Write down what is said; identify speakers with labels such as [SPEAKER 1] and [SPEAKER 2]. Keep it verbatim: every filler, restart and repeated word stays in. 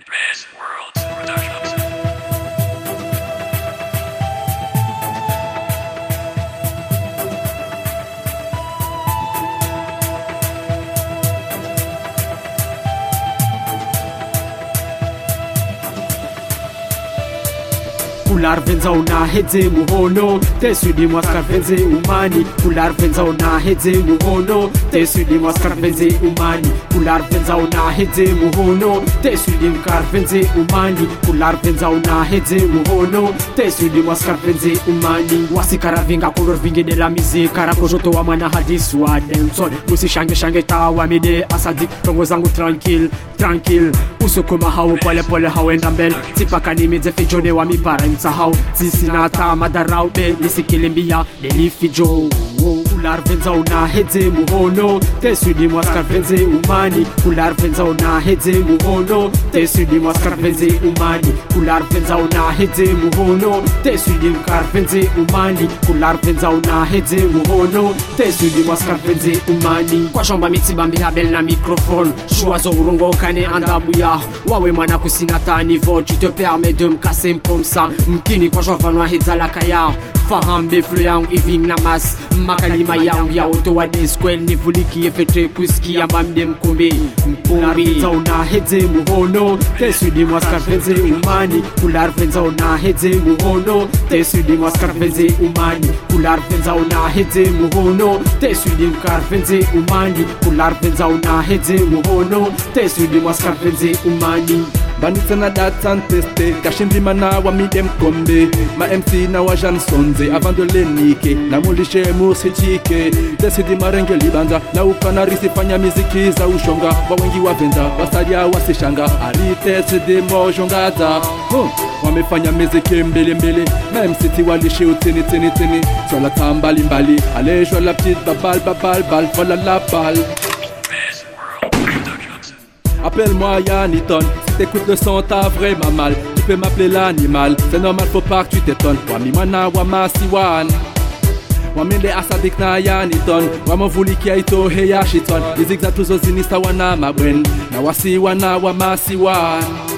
[SPEAKER 1] Best World Productions.
[SPEAKER 2] Kular venzao na hedze muhono tesudi mwaskar venze umani kular venzao na hedze muhono tesudi mwaskar venze umani kular venzao na hedze muhono tesudi mwaskar venze umani kular venzao na hedze muhono tesudi mwaskar venze umani wasikara vinga kolor vinge de la musique karakojoto wa mana hadis wa dancehall musishange shange tawa mide asadik tongo zangu tranquille tranquille usukuma hau pole pole hawenda mbele tipaka nimidze fijone wa mipara msahau sisi na ta madarau be nisikilimbia nilifijo kular venzao na hedze muhono tesudi mwaskar venze umani kular venzao na hedze muhono tesudi mwaskar venze umani kular venzao na hedze muhono tesudi mwaskar venze umani kular venzao na hedze muhono tesudi mwaskar venze umani kwa shamba mitsibambi habel na microphone choiso urongo kane andabu ya wawe mwana kusina niveau tu te permets de me casser comme ça mkini kwa shova hedza la kaya fahambe fluyang iving na mas makalima yangu ya oto wa deskwel ni vuliki efetre kuski ya mamde mkumbi mkumbi zao na hedze muhono tesudi mwaskar venze umani kular venzao na hedze muhono tesudi mwaskar venze umani kular venzao na hedze muhono tesudi mwaskar venze umani kular venzao na hedze muhono tesudi mwaskar venze umani
[SPEAKER 3] Banitsa na datan teste Kashimbi mana wa midem kombe Ma M C na wa Jean Sonze Avant de lenike Na mulishe musijike Desidi marenge libanza Na ukanari sifanya miziki za ushonga Wa wengi wa venza Wasadia wasishanga Alite sidi mojongaza huh. Wamefanya miziki mbele mbele Ma M C ti walishe utini tini tini Sola tambali mbali Alejo la petite babal babal bal Vola la balle. Appelle-moi Yaniton, si t'écoutes le son t'as vraiment mal. Tu peux m'appeler l'animal, c'est normal faut pas que tu t'étonnes. Wami mwana wama siwan Wamende asadik na Yaniton Wama vuli kia ito heya shiton Izigza tuzo zinista wana mabwen Na wasi wana wama siwan